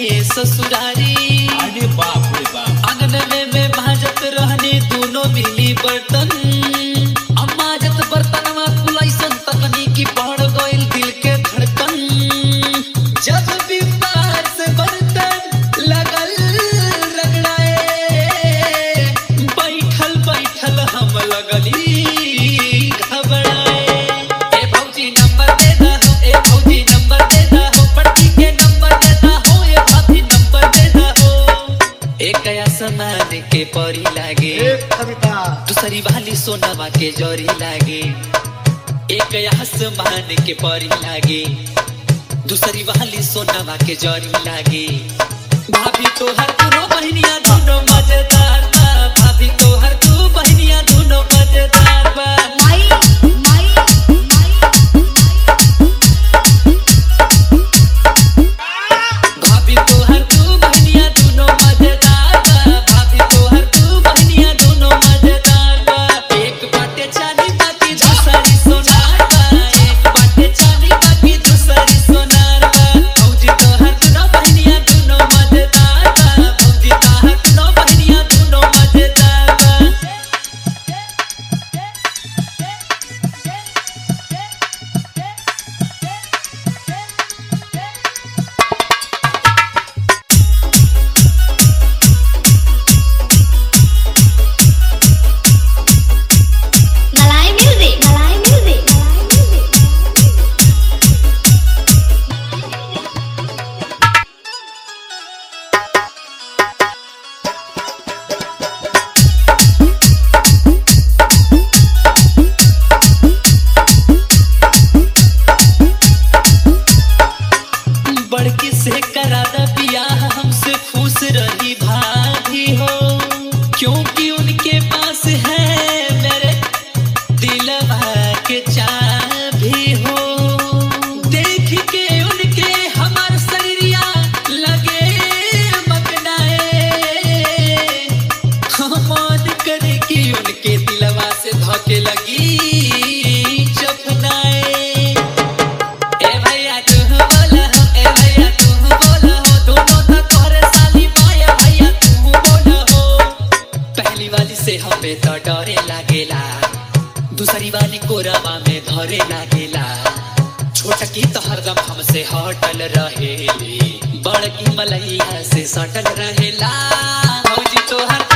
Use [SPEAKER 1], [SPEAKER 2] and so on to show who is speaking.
[SPEAKER 1] ससुरारी।
[SPEAKER 2] अरे बाप रे बाप।
[SPEAKER 1] आंगन में भाजत रहने दोनों मिली बर्तन। अम्मा जत बर्तन में कुलैसन तकनीकी बढ़ गइल दिल के धड़कन। जब भी बाहर से बर्तन लगल रगड़ाए, बैठल बैठल हम लगली घबराए। ए भौजी नंबर दे दहो, ए भौजी नंबर दे दहो, बड़की के नंबर दे दहो, ए भाभी नंबर दे दहो। एक आसमान के परी लागे, दूसरी वाली सोनावा के जोरी लागे। एक आसमान के परी लागे, दूसरी वाली सोनावा के जोरी लागे। भाभी तो हर दोनों बहनियां दोनों मजेदार बा। भाभी तो हर दो बहनियां दोनों मजेदार बा। भाभी तो हर दो बहनियां दोनों मजेदार बा। भाभी तो हर दो बहनियां दोनों मजेदार बा। एक बाटे चांदी बाकी दूसरी सोनार बा। एक बाटे चांदी बाकी दूसरी सोनार बा। भौजी तो हर दोनों बहनियां दोनों मजेदार बा। भौजी तो हर दोनों बहनियां दोनों मजेदार बा।
[SPEAKER 3] Malay music, Malay music, Malay music.
[SPEAKER 1] बड़की से करा दा बियाह, हमसे खुश रही भाभी हो। क्योंकि उनके पास है मेरे दिलवा के चाबी हो। देख के उनके हमार शरीरिया लगे मगनाए। मन करे कि उनके दिलवा से धोके लगी चपनाए। ए भैया तू बोला हो, ए भैया तू बोला हो, दोनों तो तोरे साली माया भैया तू बोला हो। पहली वाली से हमें तो डरे लागेला, दूसरी वाली कोरवा में धरे लागेला। छोटकी तो हरदम हमसे हटल रहेली, बड़की मलैया से सटल रहेला। भौजी तो हर